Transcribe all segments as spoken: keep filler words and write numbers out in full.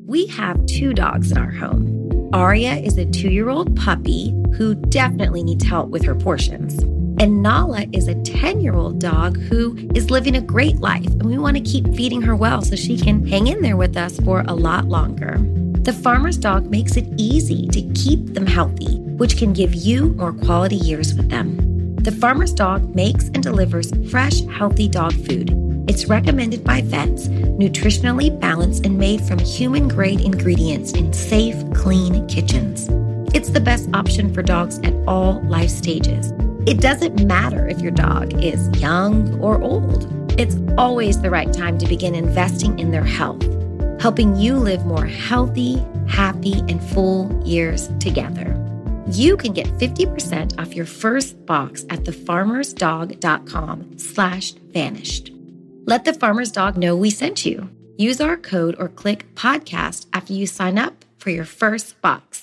We have two dogs in our home. Aria is a two-year-old puppy who definitely needs help with her portions. And Nala is a ten-year-old dog who is living a great life, and we want to keep feeding her well so she can hang in there with us for a lot longer. The Farmer's Dog makes it easy to keep them healthy, which can give you more quality years with them. The Farmer's Dog makes and delivers fresh, healthy dog food. It's recommended by vets, nutritionally balanced and made from human-grade ingredients in safe, clean kitchens. It's the best option for dogs at all life stages. It doesn't matter if your dog is young or old. It's always the right time to begin investing in their health, helping you live more healthy, happy, and full years together. You can get fifty percent off your first box at thefarmersdog.com slash vanished. Let the Farmer's Dog know we sent you. Use our code or click podcast after you sign up for your first box.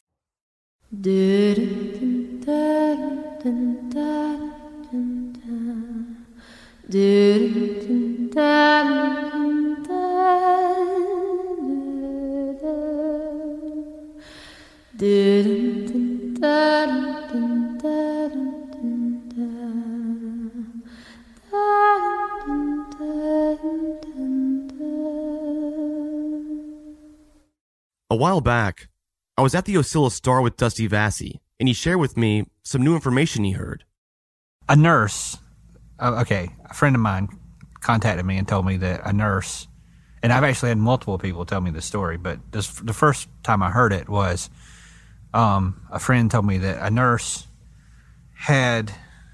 A while back, I was at the Ocilla Star with Dusty Vassy, and he shared with me some new information he heard. A nurse, uh, okay, a friend of mine contacted me and told me that a nurse, and I've actually had multiple people tell me this story, but this, the first time I heard it was um, a friend told me that a nurse had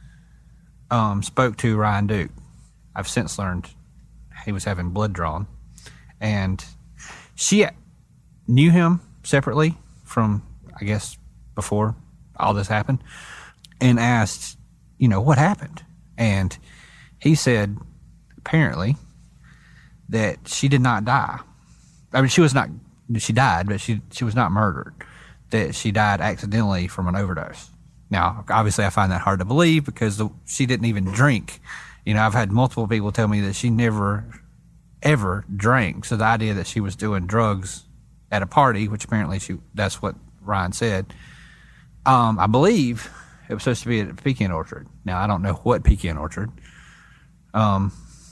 um, spoke to Ryan Duke. I've since learned he was having blood drawn, and she knew him separately from, I guess, before all this happened, and asked, you know, what happened? And he said, apparently, that she did not die. I mean, she was not, she died, but she she was not murdered. That she died accidentally from an overdose. Now, obviously, I find that hard to believe because the, she didn't even drink. You know, I've had multiple people tell me that she never, ever drank. So the idea that she was doing drugs at a party, which apparently she that's what Ryan said, um, I believe it was supposed to be at Pecan Orchard. Now, I don't know what Pecan Orchard, um,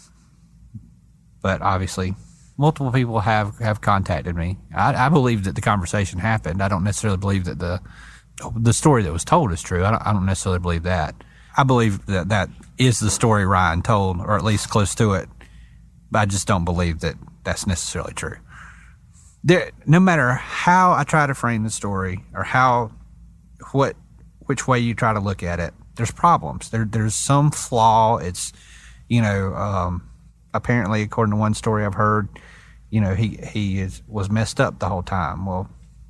but obviously multiple people have, have contacted me. I, I believe that the conversation happened. I don't necessarily believe that the the story that was told is true. I don't, I don't necessarily believe that. I believe that that is the story Ryan told, or at least close to it, but I just don't believe that that's necessarily true. There, no matter how I try to frame the story or how, what, which way you try to look at it, there's problems. There, there's some flaw. It's, you know, um, apparently, according to one story I've heard, you know, he he is, was messed up the whole time. Well,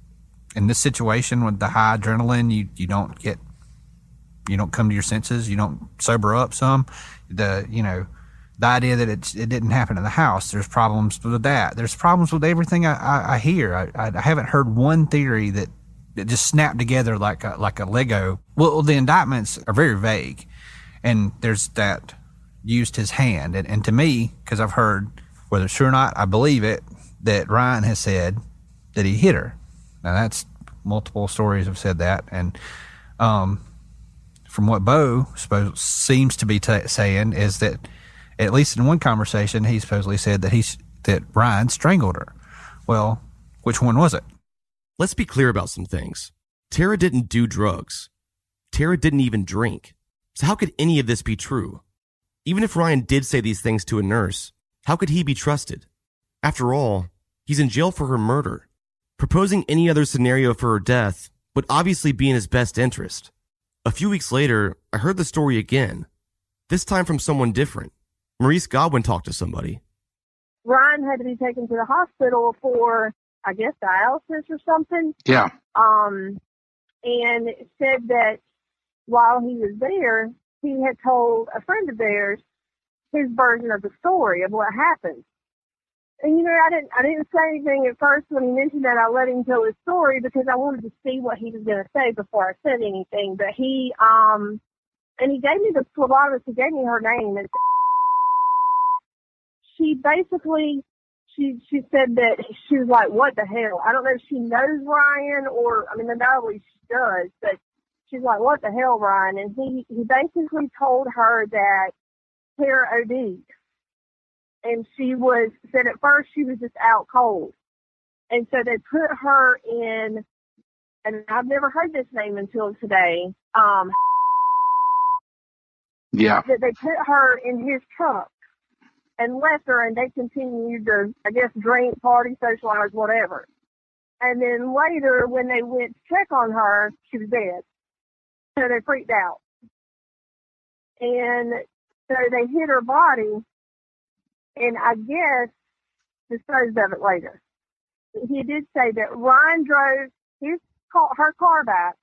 in this situation with the high adrenaline, you you don't get, you don't come to your senses. You don't sober up some. The you know. The idea that it, it didn't happen in the house, there's problems with that. There's problems with everything I, I, I hear. I, I haven't heard one theory that, that just snapped together like a, like a Lego. Well, the indictments are very vague. And there's that used his hand. And, and to me, because I've heard, whether it's true or not, I believe it, that Ryan has said that he hit her. Now, that's multiple stories have said that. And um, from what Bo suppose, seems to be t- saying is that, at least in one conversation, he supposedly said that he's that Ryan strangled her. Well, which one was it? Let's be clear about some things. Tara didn't do drugs. Tara didn't even drink. So how could any of this be true? Even if Ryan did say these things to a nurse, how could he be trusted? After all, he's in jail for her murder. Proposing any other scenario for her death would obviously be in his best interest. A few weeks later, I heard the story again, this time from someone different. Maurice Godwin talked to somebody. Ryan had to be taken to the hospital for, I guess, dialysis or something. Yeah. Um, and it said that while he was there, he had told a friend of theirs his version of the story of what happened. And, you know, I didn't I didn't say anything at first when he mentioned that. I let him tell his story because I wanted to see what he was going to say before I said anything. But he, um, and he gave me the phlebotomist, he gave me her name. And she basically, she she said that she was like, what the hell? I don't know if she knows Ryan or, I mean, undoubtedly she does, but she's like, what the hell, Ryan? And he, he basically told her that Tara O D'd. And she was, said at first she was just out cold. And so they put her in, and I've never heard this name until today. Um, yeah. That they put her in his truck and left her, and they continued to, I guess, drink, party, socialize, whatever. And then later, when they went to check on her, she was dead. So they freaked out. And so they hid her body, and I guess disposed of it later. He did say that Ryan drove his car, her car back,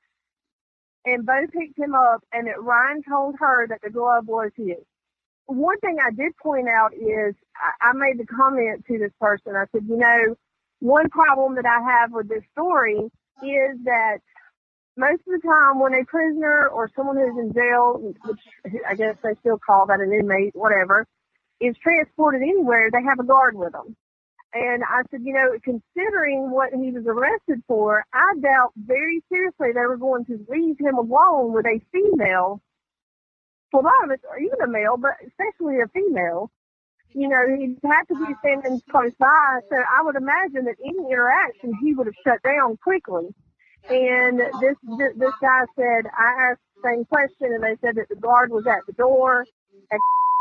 and Bo picked him up, and that Ryan told her that the glove was his. One thing I did point out is I, I made the comment to this person. I said, you know, one problem that I have with this story is that most of the time when a prisoner or someone who's in jail, which I guess they still call that an inmate, whatever, is transported anywhere, they have a guard with them. And I said, you know, considering what he was arrested for, I doubt very seriously they were going to leave him alone with a female, phlebotomist, or even a male, but especially a female. You know, he'd have to be standing close by, so I would imagine that any interaction he would have shut down quickly. And this this, this guy said, I asked the same question, and they said that the guard was at the door, and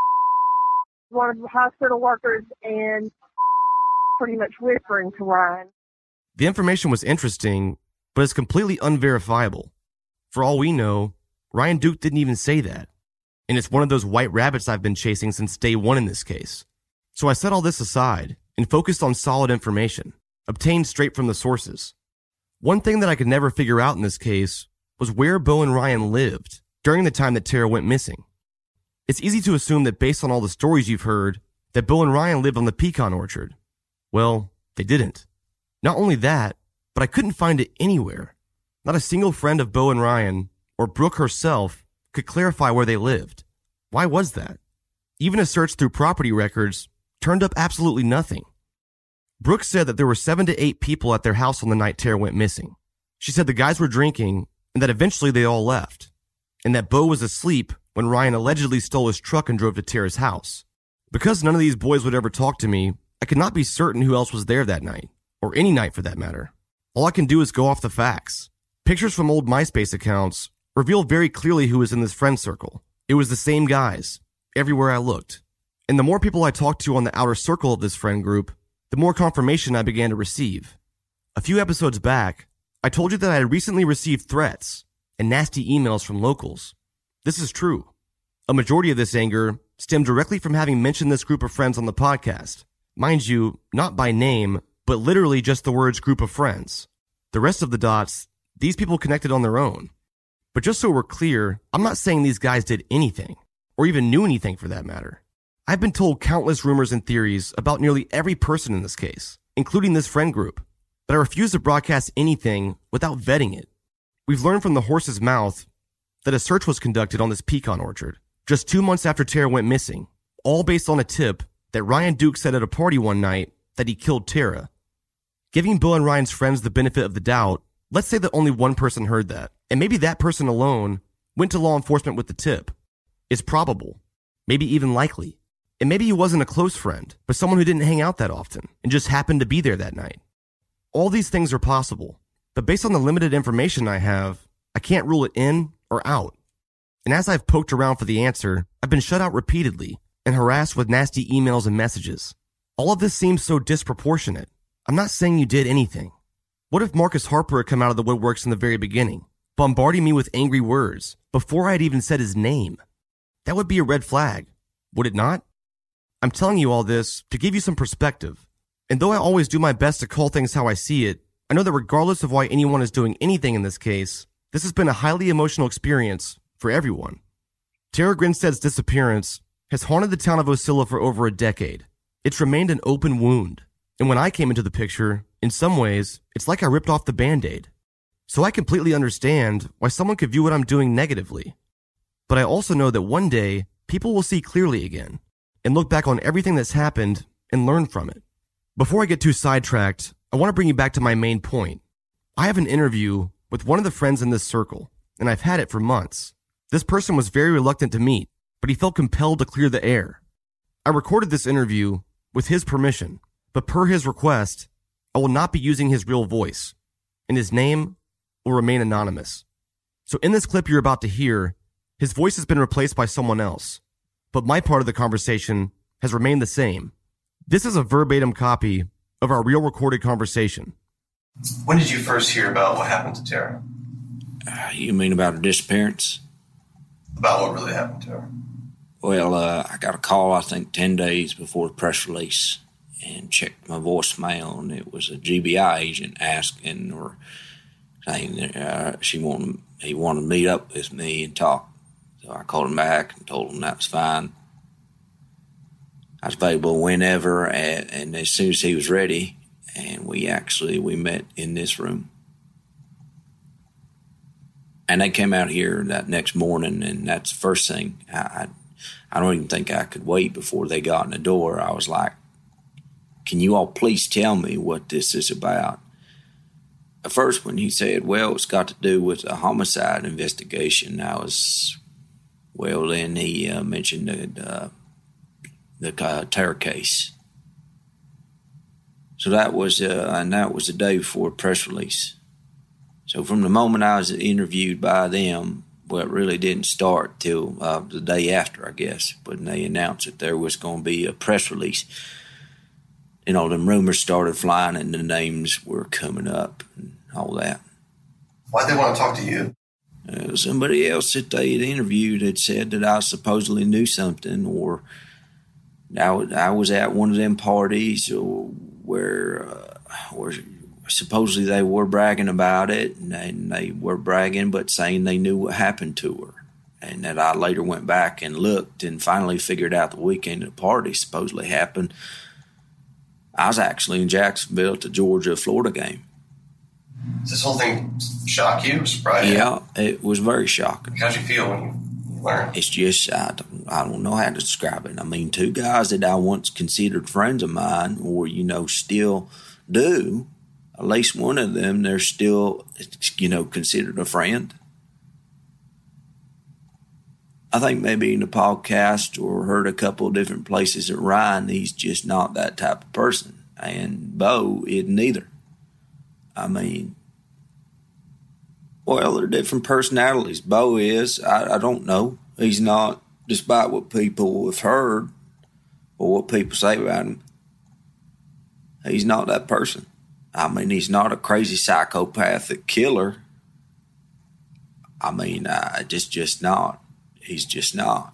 one of the hospital workers, and pretty much whispering to Ryan. The information was interesting, but it's completely unverifiable. For all we know, Ryan Duke didn't even say that. And it's one of those white rabbits I've been chasing since day one in this case. So I set all this aside and focused on solid information, obtained straight from the sources. One thing that I could never figure out in this case was where Bo and Ryan lived during the time that Tara went missing. It's easy to assume that based on all the stories you've heard, that Bo and Ryan lived on the pecan orchard. Well, they didn't. Not only that, but I couldn't find it anywhere. Not a single friend of Bo and Ryan, or Brooke herself, could clarify where they lived. Why was that? Even a search through property records turned up absolutely nothing. Brooke said that there were seven to eight people at their house on the night Tara went missing. She said the guys were drinking and that eventually they all left, and that Bo was asleep when Ryan allegedly stole his truck and drove to Tara's house. Because none of these boys would ever talk to me, I could not be certain who else was there that night, or any night for that matter. All I can do is go off the facts. Pictures from old MySpace accounts reveal very clearly who was in this friend circle. It was the same guys, everywhere I looked. And the more people I talked to on the outer circle of this friend group, the more confirmation I began to receive. A few episodes back, I told you that I had recently received threats and nasty emails from locals. This is true. A majority of this anger stemmed directly from having mentioned this group of friends on the podcast. Mind you, not by name, but literally just the words group of friends. The rest of the dots, these people connected on their own. But just so we're clear, I'm not saying these guys did anything, or even knew anything for that matter. I've been told countless rumors and theories about nearly every person in this case, including this friend group, but I refuse to broadcast anything without vetting it. We've learned from the horse's mouth that a search was conducted on this pecan orchard just two months after Tara went missing, all based on a tip that Ryan Duke said at a party one night that he killed Tara. Giving Bill and Ryan's friends the benefit of the doubt, let's say that only one person heard that, and maybe that person alone went to law enforcement with the tip. It's probable, maybe even likely. And maybe he wasn't a close friend, but someone who didn't hang out that often and just happened to be there that night. All these things are possible, but based on the limited information I have, I can't rule it in or out. And as I've poked around for the answer, I've been shut out repeatedly and harassed with nasty emails and messages. All of this seems so disproportionate. I'm not saying you did anything. What if Marcus Harper had come out of the woodworks in the very beginning, bombarding me with angry words before I had even said his name? That would be a red flag, would it not? I'm telling you all this to give you some perspective. And though I always do my best to call things how I see it, I know that regardless of why anyone is doing anything in this case, this has been a highly emotional experience for everyone. Tara Grinstead's disappearance has haunted the town of Ocilla for over a decade. It's remained an open wound. And when I came into the picture, in some ways, it's like I ripped off the Band-Aid. So I completely understand why someone could view what I'm doing negatively. But I also know that one day, people will see clearly again and look back on everything that's happened and learn from it. Before I get too sidetracked, I want to bring you back to my main point. I have an interview with one of the friends in this circle, and I've had it for months. This person was very reluctant to meet, but he felt compelled to clear the air. I recorded this interview with his permission, but per his request, I will not be using his real voice, and his name will remain anonymous. So in this clip you're about to hear, his voice has been replaced by someone else, but my part of the conversation has remained the same. This is a verbatim copy of our real recorded conversation. When did you first hear about what happened to Tara? Uh, you mean about her disappearance? About what really happened to her? Well, uh, I got a call, I think, ten days before the press release and checked my voicemail, and it was a G B I agent asking or saying uh, she wanted, he wanted to meet up with me and talk. So I called him back and told him that was fine. I was available whenever, and, and as soon as he was ready, and we actually, we met in this room. And they came out here that next morning, and that's the first thing. I, I, I don't even think I could wait before they got in the door. I was like, can you all please tell me what this is about? At first, when he said, well, it's got to do with a homicide investigation, I was, well, then he uh, mentioned the, uh, the uh, Tara case. So that was, uh, and that was the day before press release. So from the moment I was interviewed by them, well, it really didn't start till uh, the day after, I guess, when they announced that there was going to be a press release. You know, them rumors started flying and the names were coming up and all that. Why'd they want to talk to you? Uh, somebody else that they had interviewed had said that I supposedly knew something, or I, w- I was at one of them parties or where, uh, where supposedly they were bragging about it, and they, and they were bragging but saying they knew what happened to her. And that I later went back and looked and finally figured out the weekend the party supposedly happened. I was actually in Jacksonville at the Georgia-Florida game. Does this whole thing shock you, surprise you? Yeah, it was very shocking. How'd you feel when you, you learned? It's just, I don't, I don't know how to describe it. I mean, two guys that I once considered friends of mine, or, you know, still do, at least one of them, they're still, you know, considered a friend. I think maybe in the podcast or heard a couple of different places that Ryan, he's just not that type of person. And Bo isn't either. I mean, well, they're different personalities. Bo is, I, I don't know. He's not, despite what people have heard or what people say about him, he's not that person. I mean, he's not a crazy psychopathic killer. I mean, uh, just, just not. He's just not.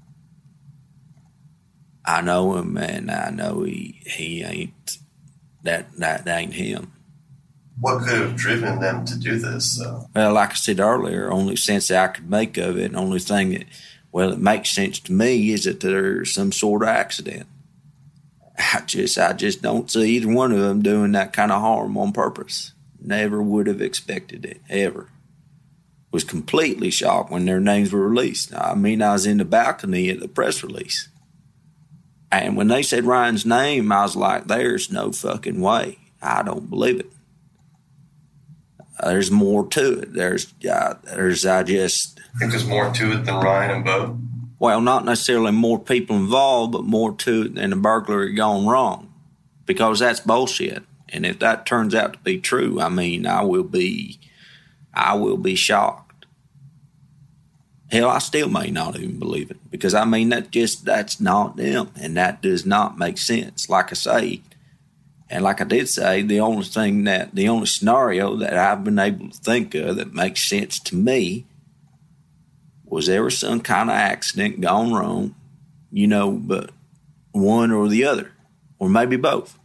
I know him, and I know he he ain't that that, that ain't him. What could have driven them to do this? Uh... Well, like I said earlier, only sense that I could make of it, and only thing that, well, it makes sense to me is that there's some sort of accident. I just I just don't see either one of them doing that kind of harm on purpose. Never would have expected it, ever. Was completely shocked when their names were released. I mean, I was in the balcony at the press release. And when they said Ryan's name, I was like, there's no fucking way. I don't believe it. There's more to it. There's, uh, there's, I just... I think there's more to it than Ryan and Bo? Well, not necessarily more people involved, but more to it than a burglary gone wrong. Because that's bullshit. And if that turns out to be true, I mean, I will be, I will be shocked. Hell, I still may not even believe it, because I mean, that just, that's not them, and that does not make sense. Like I say, and like I did say, the only thing that, the only scenario that I've been able to think of that makes sense to me was there was some kind of accident gone wrong, you know, but one or the other, or maybe both.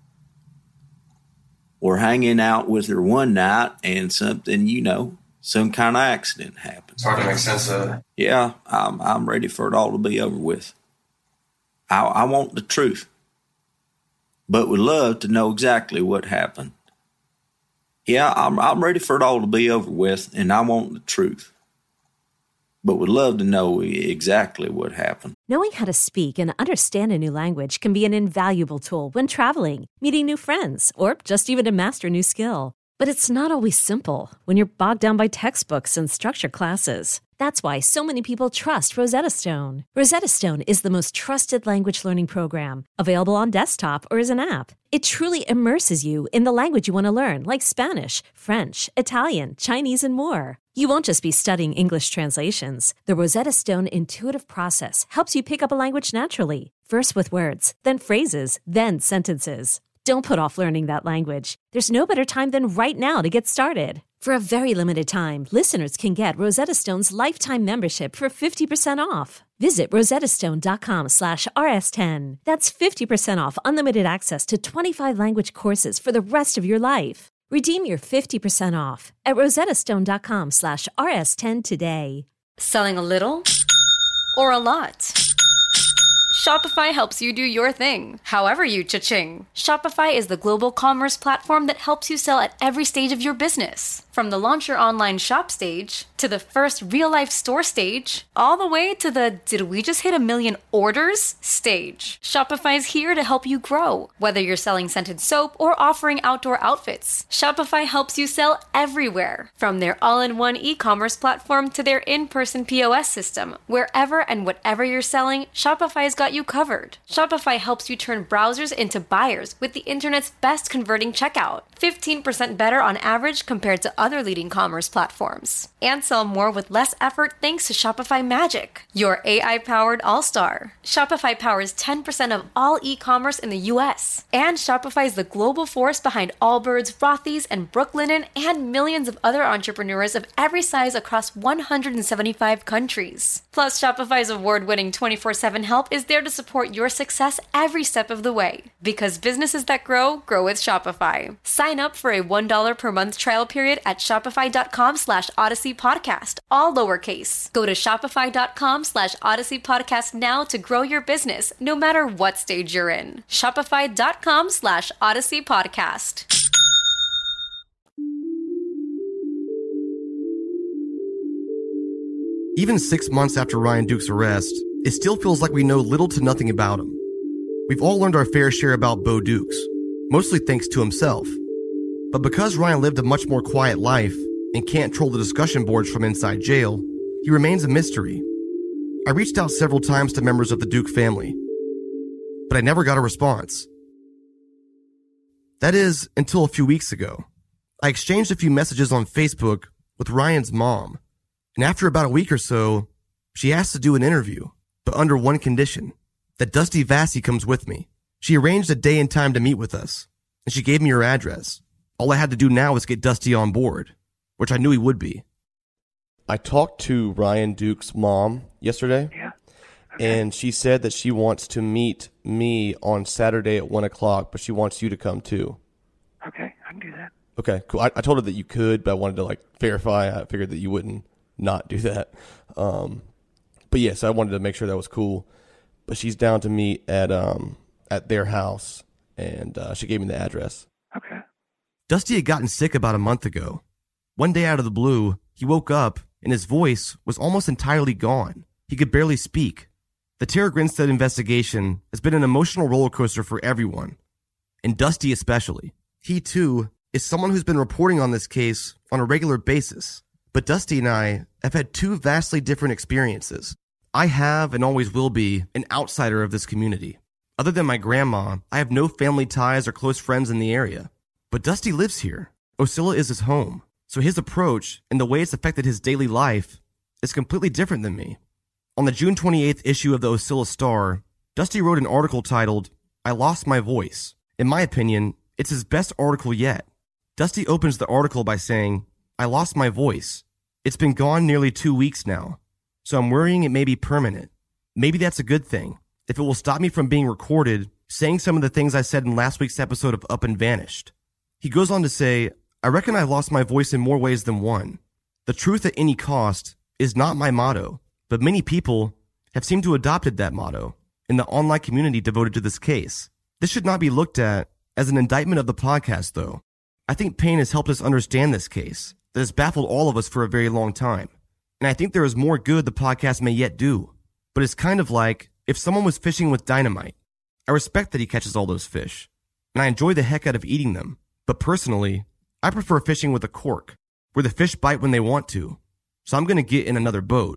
Or hanging out with her one night and something, you know, some kind of accident happened. It's hard to make sense of it. Yeah, I'm, I'm ready for it all to be over with. I, I want the truth, but would love to know exactly what happened. Yeah, I'm, I'm ready for it all to be over with, and I want the truth. but would love to know exactly what happened. Knowing how to speak and understand a new language can be an invaluable tool when traveling, meeting new friends, or just even to master a new skill. But it's not always simple when you're bogged down by textbooks and structured classes. That's why so many people trust Rosetta Stone. Rosetta Stone is the most trusted language learning program, available on desktop or as an app. It truly immerses you in the language you want to learn, like Spanish, French, Italian, Chinese, and more. You won't just be studying English translations. The Rosetta Stone intuitive process helps you pick up a language naturally, first with words, then phrases, then sentences. Don't put off learning that language. There's no better time than right now to get started. For a very limited time, listeners can get Rosetta Stone's lifetime membership for fifty percent off. Visit rosettastone.com slash rs10. That's fifty percent off unlimited access to twenty-five language courses for the rest of your life. Redeem your fifty percent off at rosettastone.com slash rs10 today. Selling a little or a lot? Shopify helps you do your thing, however you cha-ching. Shopify is the global commerce platform that helps you sell at every stage of your business. From the launch your online shop stage, to the first real-life store stage, all the way to the did we just hit a million orders stage. Shopify is here to help you grow. Whether you're selling scented soap or offering outdoor outfits, Shopify helps you sell everywhere. From their all-in-one e-commerce platform to their in-person P O S system, wherever and whatever you're selling, Shopify's got you covered. Shopify helps you turn browsers into buyers with the internet's best converting checkout, fifteen percent better on average compared to other leading commerce platforms. And sell more with less effort thanks to Shopify Magic, your A I-powered all-star. Shopify powers ten percent of all e-commerce in the U S. And Shopify is the global force behind Allbirds, Rothy's, and Brooklinen, and millions of other entrepreneurs of every size across one hundred seventy-five countries. Plus, Shopify's award-winning twenty-four seven help is there to support your success every step of the way. Because businesses that grow, grow with Shopify. Sign up for a one dollar per month trial period at shopify.com slash Odyssey Podcast, all lowercase. Go to shopify.com slash Odyssey Podcast now to grow your business, no matter what stage you're in. Shopify.com slash Odyssey Podcast. Even six months after Ryan Duke's arrest, it still feels like we know little to nothing about him. We've all learned our fair share about Bo Dukes, mostly thanks to himself. But because Ryan lived a much more quiet life and can't troll the discussion boards from inside jail, he remains a mystery. I reached out several times to members of the Duke family, but I never got a response. That is, until a few weeks ago. I exchanged a few messages on Facebook with Ryan's mom, and after about a week or so, she asked to do an interview, but under one condition, that Dusty Vassy comes with me. She arranged a day and time to meet with us, and she gave me her address. All I had to do now was get Dusty on board, which I knew he would be. I talked to Ryan Duke's mom yesterday, yeah. Okay. And she said that she wants to meet me on Saturday at one o'clock, but she wants you to come too. Okay, I can do that. Okay, cool. I, I told her that you could, but I wanted to like verify. I figured that you wouldn't not do that. Um, but yes, I wanted to make sure that was cool. But she's down to meet at um at their house, and uh, she gave me the address. Okay. Dusty had gotten sick about a month ago. One day out of the blue, he woke up and his voice was almost entirely gone. He could barely speak. The Tara Grinstead investigation has been an emotional roller coaster for everyone, and Dusty especially. He, too, is someone who's been reporting on this case on a regular basis. But Dusty and I have had two vastly different experiences. I have and always will be an outsider of this community. Other than my grandma, I have no family ties or close friends in the area. But Dusty lives here. Ocilla is his home. So his approach and the way it's affected his daily life is completely different than me. On the June twenty-eighth issue of the Ocilla Star, Dusty wrote an article titled, "I Lost My Voice." In my opinion, it's his best article yet. Dusty opens the article by saying, "I lost my voice. It's been gone nearly two weeks now, so I'm worrying it may be permanent. Maybe that's a good thing, if it will stop me from being recorded saying some of the things I said in last week's episode of Up and Vanished." He goes on to say, "I reckon I've lost my voice in more ways than one. The truth at any cost is not my motto, but many people have seemed to have adopted that motto in the online community devoted to this case. This should not be looked at as an indictment of the podcast, though. I think pain has helped us understand this case that has baffled all of us for a very long time. and I think there is more good the podcast may yet do. But it's kind of like if someone was fishing with dynamite. I respect that he catches all those fish, and I enjoy the heck out of eating them. But personally, I prefer fishing with a cork, where the fish bite when they want to. So I'm going to get in another boat.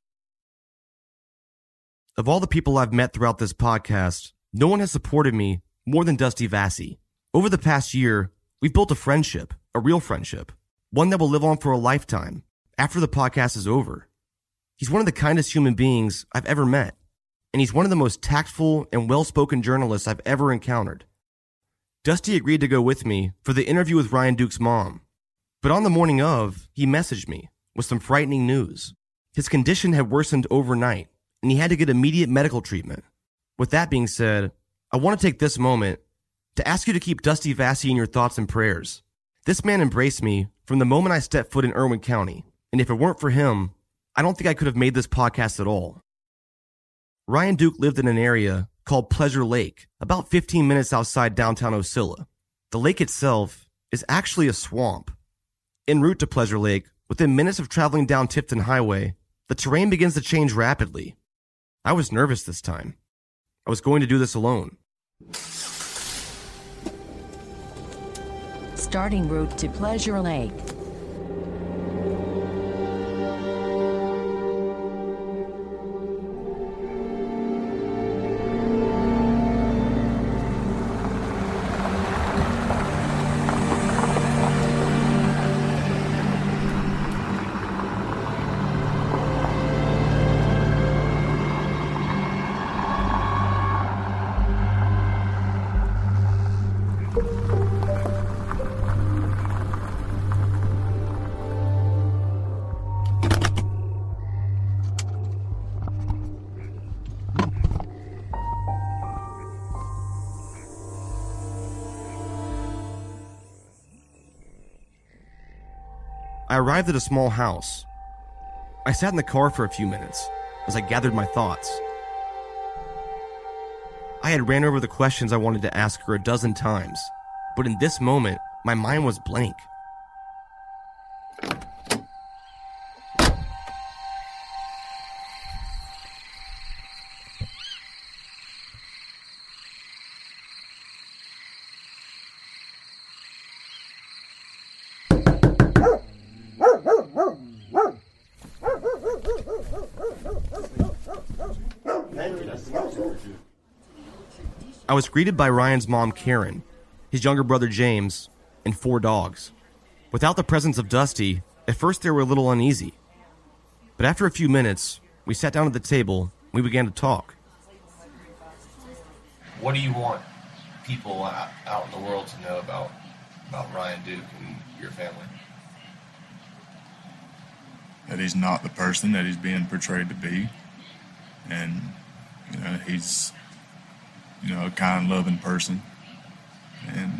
Of all the people I've met throughout this podcast, no one has supported me more than Dusty Vassy. Over the past year, we've built a friendship, a real friendship, one that will live on for a lifetime after the podcast is over. He's one of the kindest human beings I've ever met, and he's one of the most tactful and well-spoken journalists I've ever encountered. Dusty agreed to go with me for the interview with Ryan Duke's mom, but on the morning of, he messaged me with some frightening news. His condition had worsened overnight, and he had to get immediate medical treatment. With that being said, I want to take this moment to ask you to keep Dusty Vassy in your thoughts and prayers. This man embraced me from the moment I stepped foot in Irwin County, and if it weren't for him, I don't think I could have made this podcast at all. Ryan Duke lived in an area called Pleasure Lake, about fifteen minutes outside downtown Ocilla. The lake itself is actually a swamp. En route to Pleasure Lake, within minutes of traveling down Tifton Highway, the terrain begins to change rapidly. I was nervous this time. I was going to do this alone. Starting route to Pleasure Lake. I arrived at a small house. I sat in the car for a few minutes as I gathered my thoughts. I had ran over the questions I wanted to ask her a dozen times, but in this moment, my mind was blank. I was greeted by Ryan's mom, Karen, his younger brother, James, and four dogs. Without the presence of Dusty, at first they were a little uneasy. But after a few minutes, we sat down at the table and we began to talk. What do you want people out, out in the world to know about, about Ryan Duke and your family? That he's not the person that he's being portrayed to be. And, you know, he's, you know, a kind, loving person. And,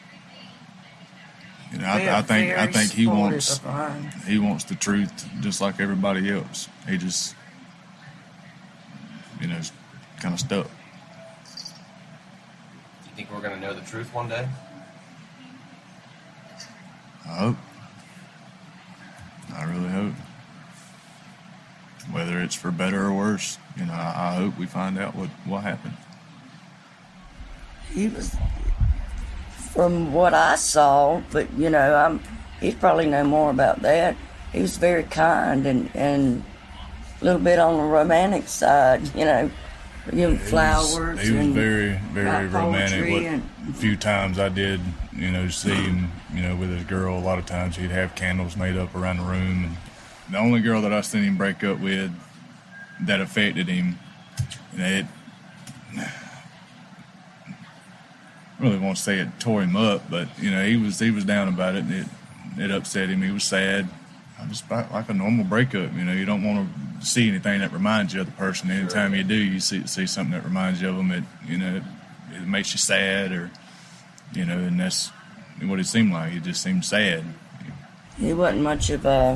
you know, I, I think I think he wants he wants the truth just like everybody else. He just, you know, is kind of stuck. Do you think we're going to know the truth one day? I hope. I really hope. Whether it's for better or worse, you know, I, I hope we find out what, what happened. He was, from what I saw, but, you know, I'm, he'd probably know more about that. He was very kind and, and a little bit on the romantic side, you know, giving flowers. He was, he was and very, very romantic. What, and, a few times I did, you know, see him, you know, with his girl, a lot of times he'd have candles made up around the room. And the only girl that I seen him break up with that affected him, you know, it, I really won't say it tore him up, but, you know, he was he was down about it, and it, it upset him. He was sad. Just like a normal breakup, you know, you don't want to see anything that reminds you of the person. Anytime you do, you see see something that reminds you of them, it, you know, it, it makes you sad, or, you know, and that's what it seemed like. He just seemed sad. He wasn't much of a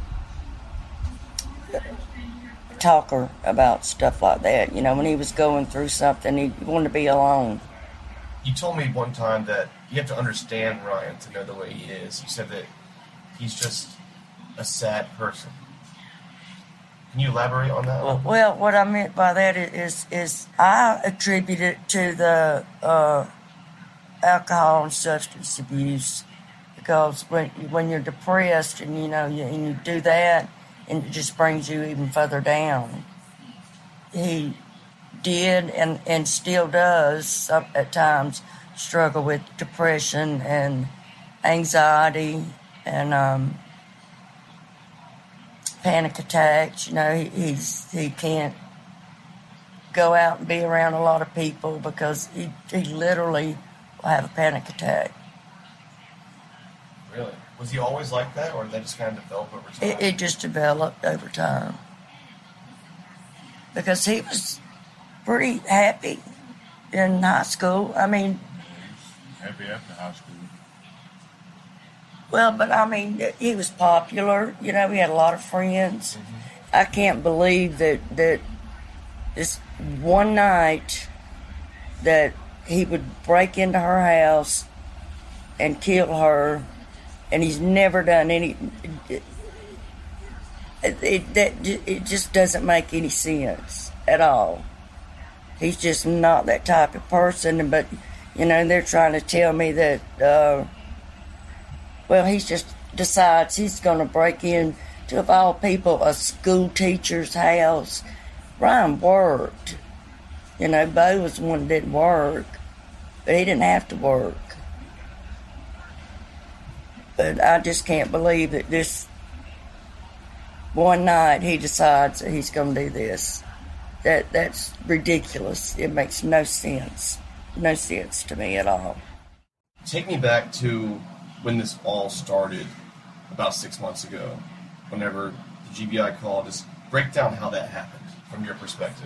talker about stuff like that. You know, when he was going through something, he wanted to be alone. You told me one time that you have to understand Ryan to know the way he is. You said that he's just a sad person. Can you elaborate on that? Well, well, what I meant by that is is I attribute it to the uh, alcohol and substance abuse, because when when you're depressed and you know you, and you do that, and it just brings you even further down. He did and and still does at times struggle with depression and anxiety and um, panic attacks. You know, he, he's he can't go out and be around a lot of people because he, he literally will have a panic attack. Really? Was he always like that, or did that just kind of develop over time? It, it just developed over time. Because he was pretty happy in high school. I mean... Happy after high school. Well, but I mean, he was popular. You know, he had a lot of friends. Mm-hmm. I can't believe that, that this one night that he would break into her house and kill her, and he's never done any... It, it, that, it just doesn't make any sense at all. He's just not that type of person, but, you know, they're trying to tell me that... Uh, Well, he just decides he's going to break in to, of all people, a school teacher's house. Ryan worked. You know, Bo was the one that didn't work, but he didn't have to work. But I just can't believe that this one night he decides that he's going to do this. That That's ridiculous. It makes no sense. No sense to me at all. Take me back to when this all started about six months ago, whenever the G B I called. Just break down how that happened from your perspective.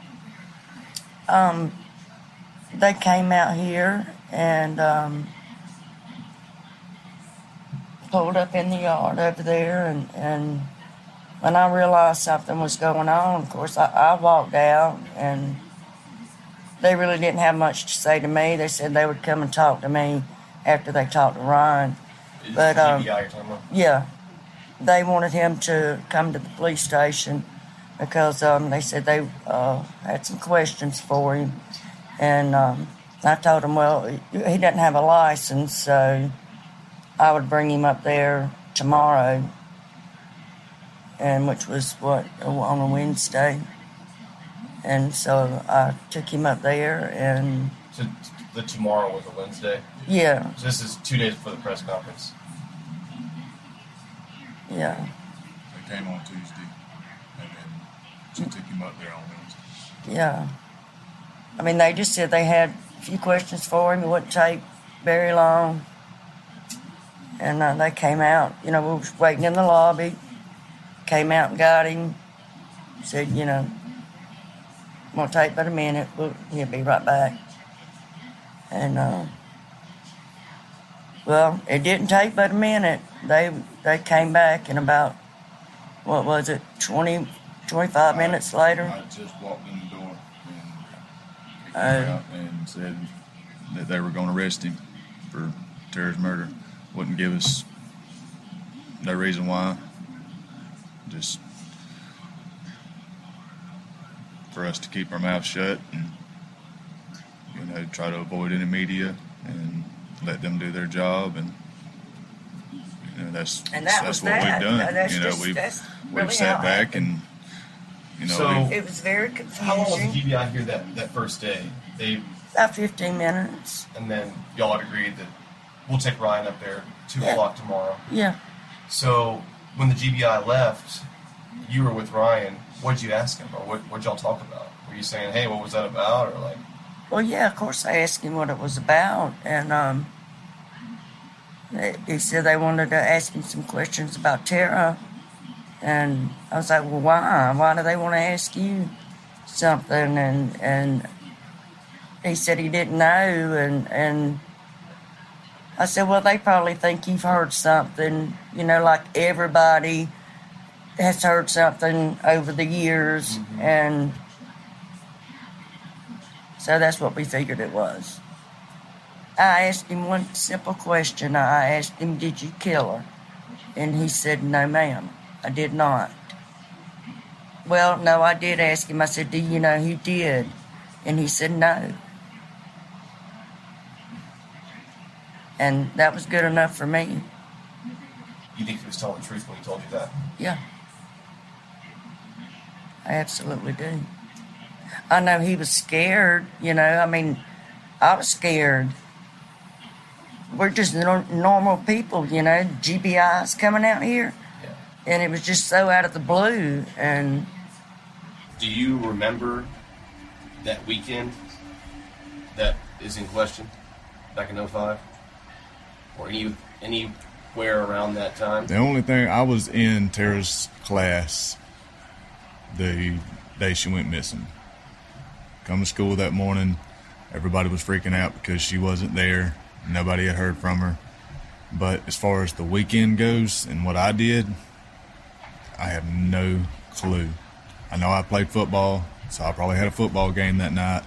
Um, they came out here and um, pulled up in the yard over there, and, and when I realized something was going on, of course, I, I walked out, and they really didn't have much to say to me. They said they would come and talk to me after they talked to Ryan. Is but the um, G B I you're talking about? yeah, they wanted him to come to the police station because um, they said they uh, had some questions for him, and um, I told him, well, he doesn't have a license, so I would bring him up there tomorrow, and which was what on a Wednesday, and so I took him up there and. So the tomorrow was a Wednesday? Yeah. So this is two days before the press conference? Yeah. They came on Tuesday, and then she took him up there on Wednesday. Yeah. I mean, they just said they had a few questions for him. It wouldn't take very long. And uh, they came out. You know, we were waiting in the lobby. Came out and got him. Said, you know, won't take but a minute. We'll, he'll be right back. And, uh, well, it didn't take but a minute. They they came back in about, what was it, twenty, twenty-five I, minutes later? I just walked in the door and, uh, out and said that they were going to arrest him for terrorist murder. Wouldn't give us no reason why. Just for us to keep our mouths shut and, you know, try to avoid any media and let them do their job, and you know that's and that that's what that. we've done. That's you know, just, we've really we've sat back and you know. So we've, it was very confusing. How long was the G B I here that, that first day? They about fifteen minutes. And then y'all had agreed that we'll take Ryan up there two yeah. o'clock tomorrow. Yeah. So when the G B I left, you were with Ryan. What did you ask him, or what what y'all talk about? Were you saying, "Hey, what was that about?" Or like? Well, yeah, of course I asked him what it was about, and um, he said they wanted to ask him some questions about Tara, and I was like, well, why? Why do they want to ask you something? And and he said he didn't know, and, and I said, well, they probably think you've heard something, you know, like everybody has heard something over the years, mm-hmm. and so that's what we figured it was. I asked him one simple question. I asked him, did you kill her? And he said, no, ma'am, I did not. Well, no, I did ask him. I said, do you know who did? And he said no. And that was good enough for me. You think he was telling the truth when he told you that? Yeah. I absolutely do. I know he was scared, you know. I mean, I was scared. We're just nor- normal people, you know. G B I's coming out here. Yeah. And it was just so out of the blue. And do you remember that weekend that is in question back in oh five? Or any anywhere around that time? The only thing, I was in Tara's class the day she went missing. Come to school that morning, everybody was freaking out because she wasn't there. Nobody had heard from her. But as far as the weekend goes and what I did, I have no clue. I know I played football, so I probably had a football game that night.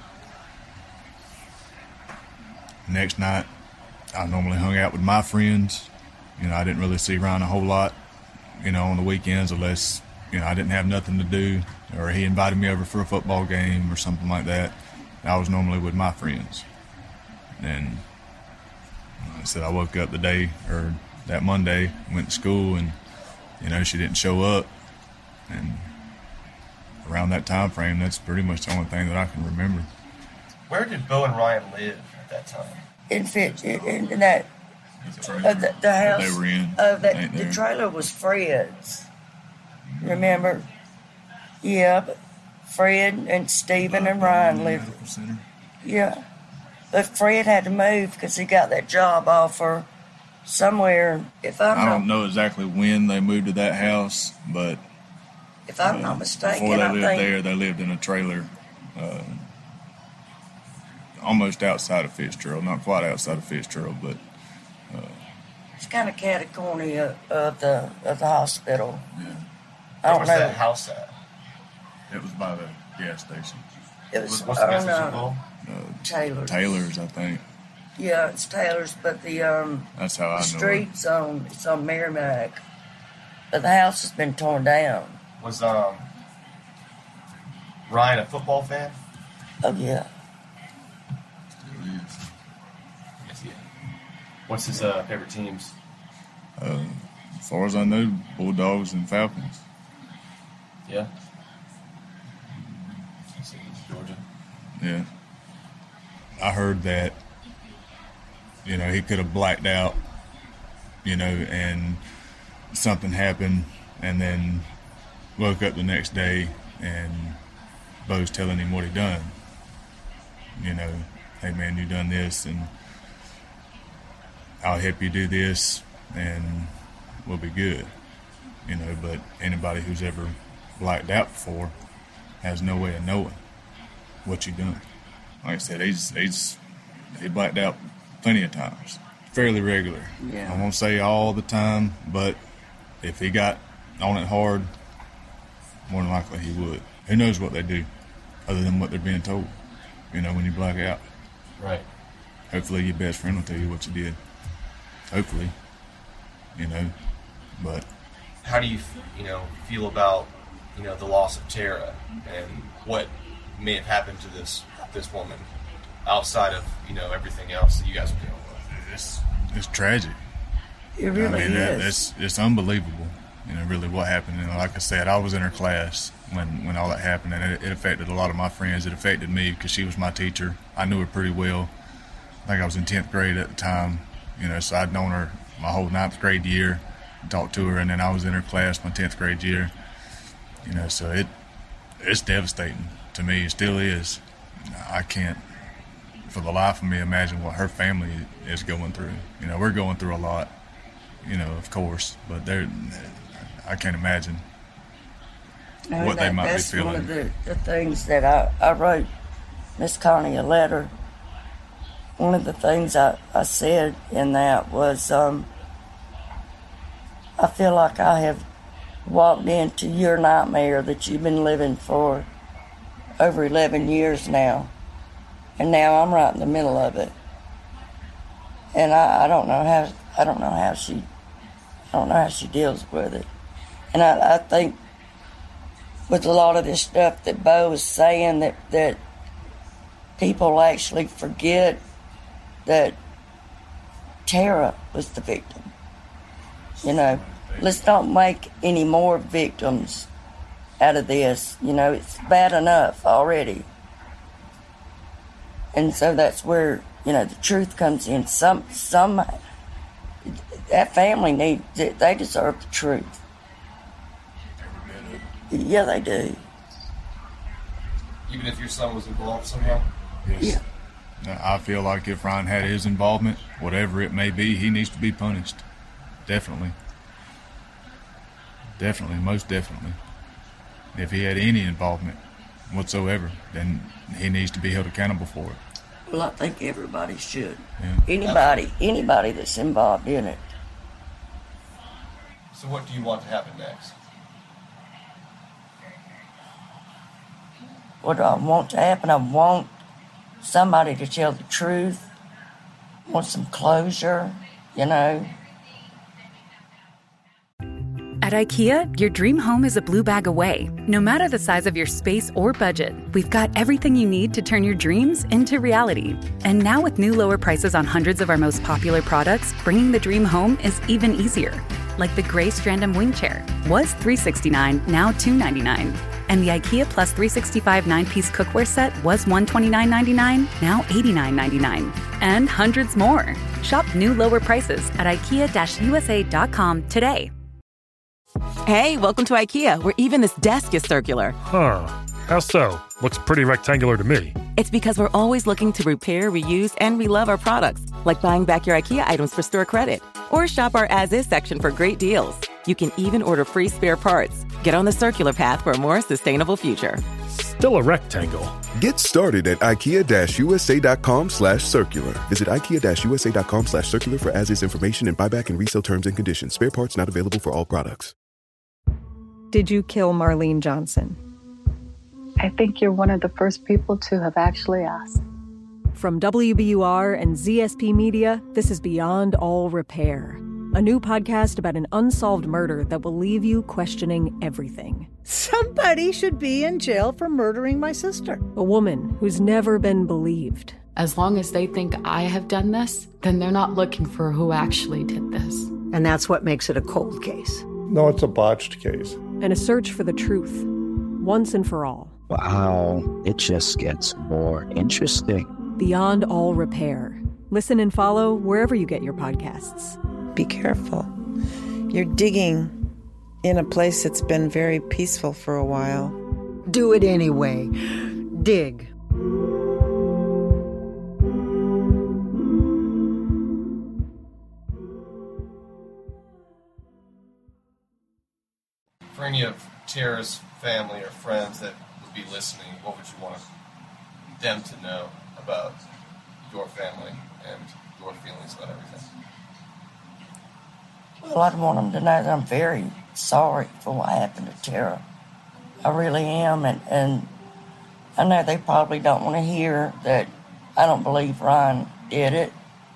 Next night, I normally hung out with my friends. You know, I didn't really see Ryan a whole lot, you know, on the weekends unless, you know, I didn't have nothing to do or he invited me over for a football game or something like that. I was normally with my friends. And like I said, I woke up the day or that Monday, went to school, and, you know, she didn't show up. And around that time frame, that's pretty much the only thing that I can remember. Where did Bo and Ryan live at that time? in, fit, in, in that, uh, the, the house, they were in. Uh, that, the trailer was Fred's. Remember? Yeah, but Fred and Stephen and Ryan lived. Yeah. But Fred had to move because he got that job offer somewhere. If I'm I not, don't know exactly when they moved to that house, but if I'm uh, not mistaken, before they I lived think there, they lived in a trailer uh, almost outside of Fitzgerald, not quite outside of Fitzgerald, but uh, it's kind of catty-corny of, of the of the hospital. Yeah. I don't Where was know. that house at? It was by the gas station. It was What's the gas on, station uh, called? Uh, Taylor's. Taylor's, I think. Yeah, it's Taylor's, but the um That's how I know the it. street's on it's on Merrimack, but the house has been torn down. Was um Ryan a football fan? Oh yeah. Yes, yeah. What's his uh, favorite teams? Uh, as far as I know, Bulldogs and Falcons. Yeah. Georgia. Yeah. I heard that, you know, he could have blacked out, you know, and something happened, and then woke up the next day and Bo's telling him what he done. You know, hey man, you done this, and I'll help you do this, and we'll be good. You know, but anybody who's ever blacked out before has no way of knowing what you done. Like I said, he's he's he blacked out plenty of times, fairly regular. Yeah. I won't say all the time, but if he got on it hard, more than likely he would. Who knows what they do, other than what they're being told. You know, when you black out. Right. Hopefully your best friend will tell you what you did. Hopefully, you know, but How do you, you know, feel about, you know, the loss of Tara and what may have happened to this this woman outside of, you know, everything else that you guys are dealing with? it's it's tragic. It really I mean, is. that, it's it's unbelievable. You know, really what happened. And like I said, I was in her class when, when all that happened, and it, it affected a lot of my friends. It affected me because she was my teacher. I knew her pretty well. I think I was in tenth grade at the time. You know, so I'd known her my whole ninth grade year, talked to her, and then I was in her class my tenth grade year. You know, so it it's devastating to me. It still is. I can't, for the life of me, imagine what her family is going through. You know, we're going through a lot, you know, of course, but they're, I can't imagine No, what they that- might be that's one of feeling. the, the things that I, I wrote Miss Connie a letter. One of the things I, I said in that was, um, I feel like I have walked into your nightmare that you've been living for over eleven years now. And now I'm right in the middle of it. And I, I don't know how, I don't know how she, I don't know how she deals with it. And I, I think with a lot of this stuff that Bo is saying, that, that people actually forget that Tara was the victim. You know, let's not make any more victims out of this. You know, it's bad enough already. And so that's where, you know, the truth comes in. Some, some, that family needs it. They deserve the truth. Yeah, they do. Even if your son was involved somehow? Yes. Yeah. I feel like if Ryan had his involvement, whatever it may be, he needs to be punished. Definitely. Definitely, most definitely. If he had any involvement whatsoever, then he needs to be held accountable for it. Well, I think everybody should. Yeah. Anybody, anybody that's involved in it. So what do you want to happen next? What do I want to happen? I want somebody to tell the truth. I want some closure, you know. At IKEA, your dream home is a blue bag away. No matter the size of your space or budget, we've got everything you need to turn your dreams into reality. And now with new lower prices on hundreds of our most popular products, bringing the dream home is even easier. Like the gray Strandom wing chair was three hundred sixty-nine dollars, now two hundred ninety-nine dollars. And the IKEA Plus three sixty-five nine-piece cookware set was one hundred twenty-nine dollars and ninety-nine cents, now eighty-nine dollars and ninety-nine cents. And hundreds more. Shop new lower prices at ikea U S A dot com today. Hey, welcome to IKEA, where even this desk is circular. Huh. How so? Looks pretty rectangular to me. It's because we're always looking to repair, reuse, and relove our products, like buying back your IKEA items for store credit. Or shop our as-is section for great deals. You can even order free spare parts. Get on the circular path for a more sustainable future. Still a rectangle. Get started at ikea U S A dot com slash circular. Visit ikea U S A dot com slash circular for as-is information and buyback and resale terms and conditions. Spare parts not available for all products. Did you kill Marlene Johnson? I think you're one of the first people to have actually asked. From W B U R and Z S P Media, this is Beyond All Repair, a new podcast about an unsolved murder that will leave you questioning everything. Somebody should be in jail for murdering my sister. A woman who's never been believed. As long as they think I have done this, then they're not looking for who actually did this. And that's what makes it a cold case. No, it's a botched case. And a search for the truth, once and for all. Wow, it just gets more interesting. Beyond All Repair. Listen and follow wherever you get your podcasts. Be careful. You're digging in a place that's been very peaceful for a while. Do it anyway. Dig. For any of Tara's family or friends that would be listening, what would you want them to know about your family and your feelings about everything? Well, I'd want them to know that I'm very sorry for what happened to Tara. I really am, and, and I know they probably don't want to hear that I don't believe Ryan did it,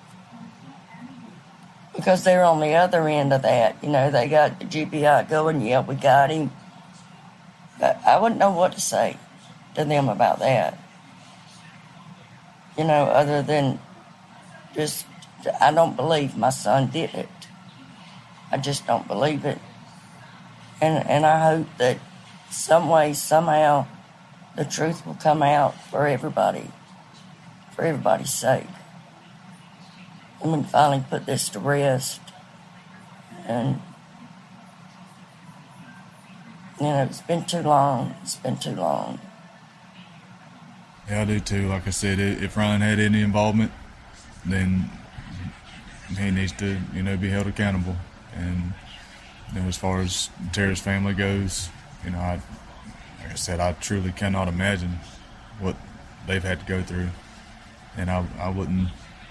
because they're on the other end of that. You know, they got the G B I going, yeah, we got him. But I wouldn't know what to say to them about that. You know, other than just, I don't believe my son did it. I just don't believe it. And and I hope that some way, somehow, the truth will come out for everybody, for everybody's sake. And we can finally put this to rest. And, you know, it's been too long. It's been too long. Yeah, I do too. Like I said, if Ryan had any involvement, then he needs to, you know, be held accountable. And, you know, as far as Tara's family goes, you know, I, like I said, I truly cannot imagine what they've had to go through. And I, I wouldn't,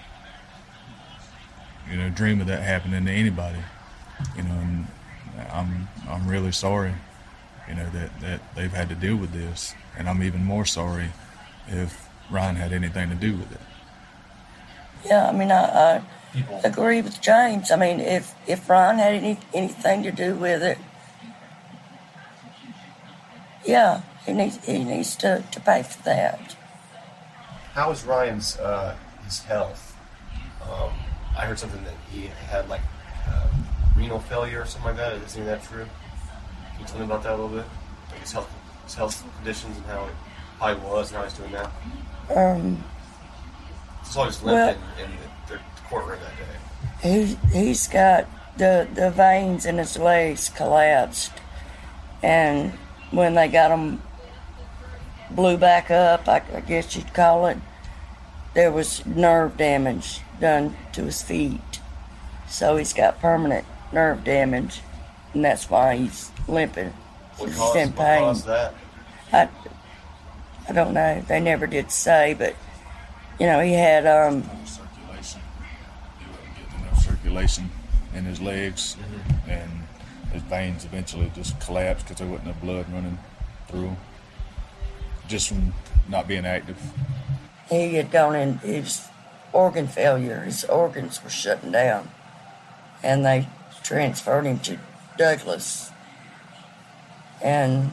you know, dream of that happening to anybody. You know, and I'm, I'm really sorry, you know, that, that they've had to deal with this. And I'm even more sorry if Ryan had anything to do with it. Yeah, I mean, I, I agree with James. I mean, if, if Ryan had any, anything to do with it, Yeah, he needs he needs to, to pay for that. How is Ryan's uh, his health? Um, I heard something that he had like uh, renal failure or something like that. Is any of that true? Can you tell me about that a little bit? Like his health, his health conditions and how it, how he was and how he's doing now. Um, He's always well, limping in the, the courtroom that day. He he's got the the veins in his legs collapsed, and when they got him blew back up, I, I guess you'd call it, there was nerve damage done to his feet. So he's got permanent nerve damage, and that's why he's limping. What He's caused, in what pain. caused that? I, I don't know. They never did say, but you know, he had um. Circulation. He wasn't getting enough circulation in his legs, mm-hmm. and his veins eventually just collapsed because there wasn't enough blood running through them. Just from not being active. He had gone in, his organ failure, his organs were shutting down, and they transferred him to Douglas. And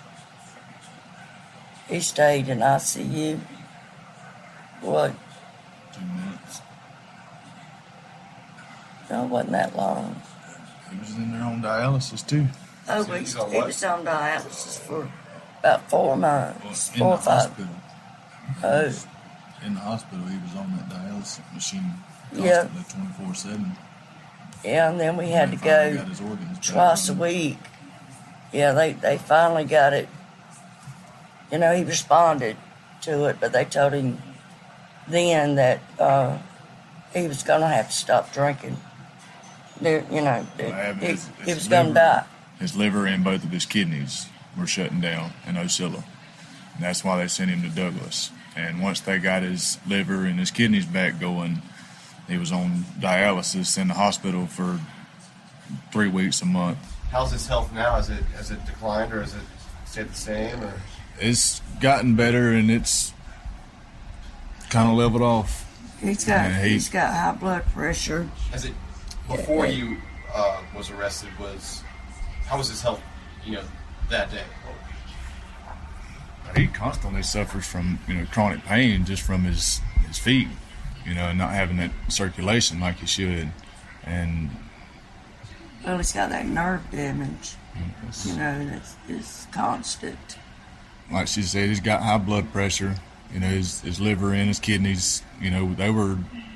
he stayed in I C U, what? Two minutes. No, it wasn't that long. He was in there on dialysis too. Oh, So he, he's on he what? was on dialysis for about four months, In four or the five. hospital. Oh, In the hospital, he was on that dialysis machine Yeah. constantly, twenty-four seven. yeah, and then we had to And finally go got his organs back twice a running. week. Yeah, they, they finally got it. You know, he responded to it, but they told him then that uh, he was going to have to stop drinking. There, you know, that he, His- he his was going to liver- die. His liver and both of his kidneys were shutting down in Ocilla. And that's why they sent him to Douglas. And once they got his liver and his kidneys back going, he was on dialysis in the hospital for three weeks a month. How's his health now? Has it has it declined or has it stayed the same? Or It's gotten better and it's kind of leveled off. He's got And he- he's got high blood pressure. has it before you uh, was arrested? Was how was his health? You know, that day. He constantly suffers from, you know, chronic pain just from his, his feet, you know, not having that circulation like he should. And Well, he's got that nerve damage. You know, that's it's constant. like she said, he's got high blood pressure. You know, his, his liver and his kidneys, you know, they were,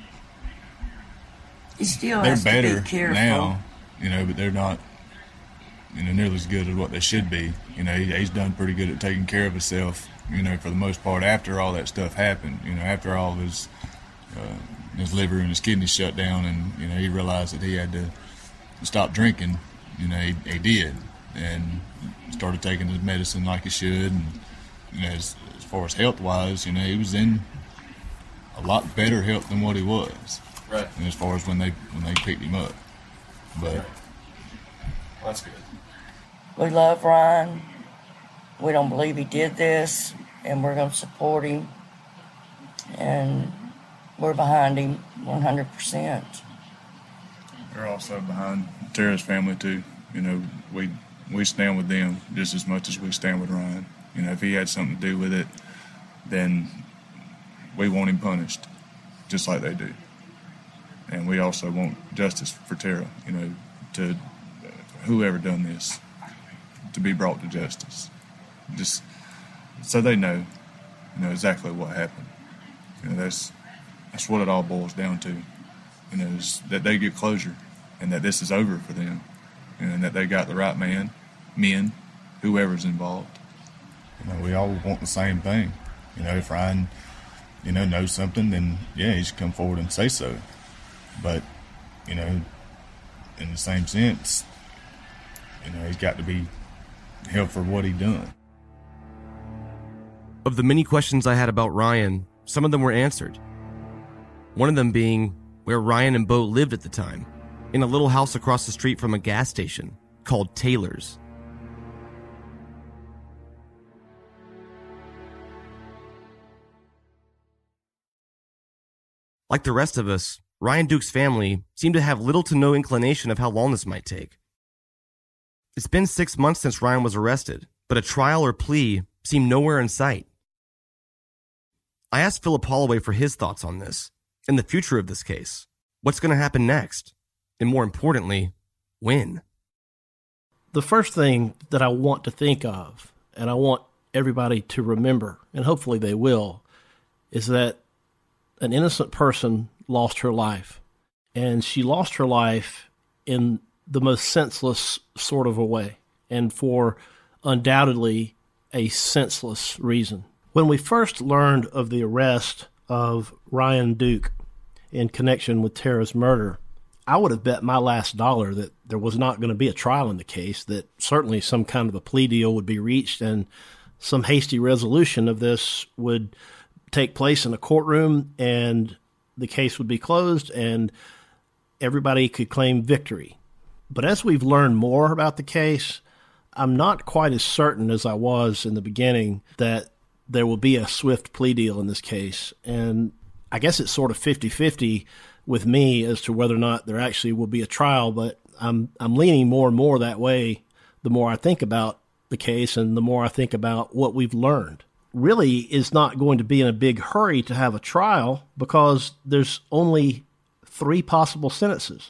He still they're has better to be careful. now, you know, but they're not, you know, nearly as good as what they should be. You know, he, he's done pretty good at taking care of himself, you know, for the most part after all that stuff happened, you know, after all of his, uh, his liver and his kidneys shut down and, you know, he realized that he had to stop drinking, you know, he, he did, and started taking his medicine like he should, and, you know, as, as far as health-wise, you know, he was in a lot better health than what he was. Right. And as far as when they when they picked him up. But Well, that's good. We love Ryan. We don't believe he did this, and we're going to support him. And we're behind him one hundred percent. we're also behind Tara's family too. You know, we we stand with them just as much as we stand with Ryan. You know, if he had something to do with it, then we want him punished, just like they do. And we also want justice for Tara, you know, to uh, whoever done this, to be brought to justice. Just so they know, you know, exactly what happened. You know, that's that's what it all boils down to. You know, is that they get closure and that this is over for them. You know, and that they got the right man, men, whoever's involved. You know, we all want the same thing. You know, if Ryan, you know, knows something, then yeah, he should come forward and say so. But, you know, in the same sense, you know, he's got to be held for what he done. Of the many questions I had about Ryan, some of them were answered. One of them being where Ryan and Bo lived at the time, in a little house across the street from a gas station called Taylor's. Like the rest of us, Ryan Duke's family seemed to have little to no inclination of how long this might take. It's been six months since Ryan was arrested, but a trial or plea seemed nowhere in sight. I asked Philip Holloway for his thoughts on this and the future of this case. What's going to happen next? And more importantly, when? The first thing that I want to think of, and I want everybody to remember, and hopefully they will, is that an innocent person lost her life. And she lost her life in the most senseless sort of a way, and for undoubtedly a senseless reason. When we first learned of the arrest of Ryan Duke in connection with Tara's murder, I would have bet my last dollar that there was not going to be a trial in the case, that certainly some kind of a plea deal would be reached and some hasty resolution of this would take place in a courtroom and the case would be closed and everybody could claim victory. But as we've learned more about the case, I'm not quite as certain as I was in the beginning that there will be a swift plea deal in this case. And I guess it's sort of fifty-fifty with me as to whether or not there actually will be a trial, but I'm I'm leaning more and more that way the more I think about the case and the more I think about what we've learned. Really is not going to be in a big hurry to have a trial because there's only three possible sentences.